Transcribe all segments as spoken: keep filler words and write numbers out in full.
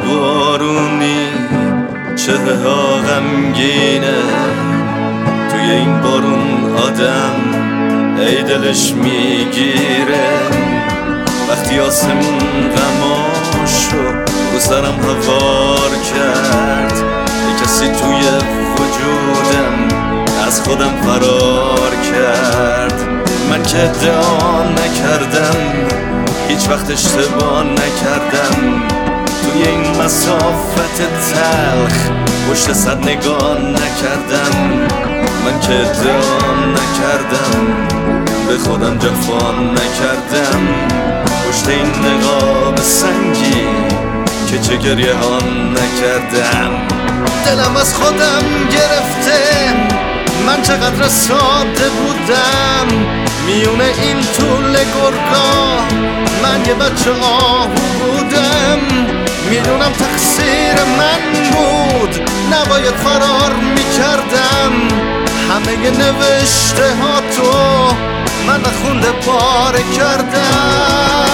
بارونی، چهره ها غمگینه، توی این بارون آدم ای دلش میگیره. وقتی آسمون غماشو رو سرم هوار کرد، یه کسی توی وجودم از خودم فرار کرد. من که ادعا نکردم، هیچ وقت اشتباه نکردم، توی این مسافت تلخ پشت صد نگاه نکردم. من که ادعا نکردم، به خودم جفا نکردم، پشت این نقاب سنگی که چه گریه ها نکردم. دلم از خودم گرفته، من چقدر ساده بودم، میونه این طول گرگا من یه بچه آهو بودم. میدونم تقصیر من بود، نباید فرار میکردم. همه نوشته ها تو من نخونده پاره کردم.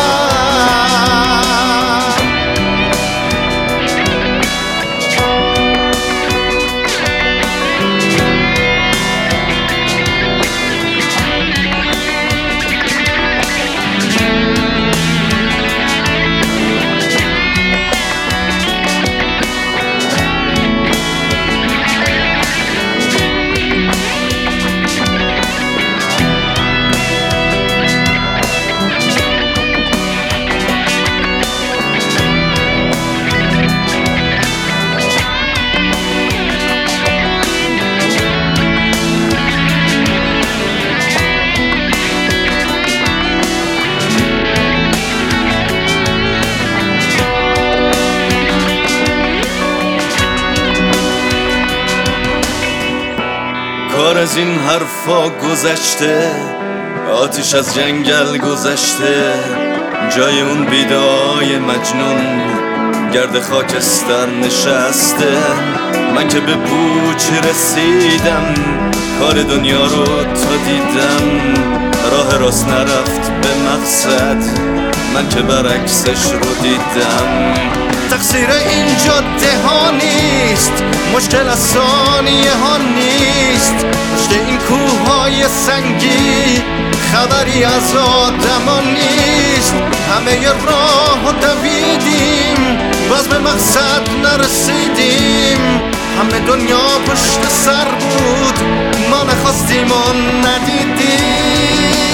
کار از این حرفا گذشته، آتیش از جنگل گذشته، جای اون بیدای مجنون گرد خاکستر نشسته. من که به پوچ رسیدم، کار دنیا رو تا دیدم، راه راست نرفت به مقصد، من که برعکسش رو دیدم. تقصیر این جاده ها نیست، مشکل از ثانیه ها نیست، پشت این کوه های سنگی خبری از آدم ها نیست. همه راه دویدیم، باز به مقصد نرسیدیم، همه دنیا پشت سر بود، ما نخواستیم و ندیدیم.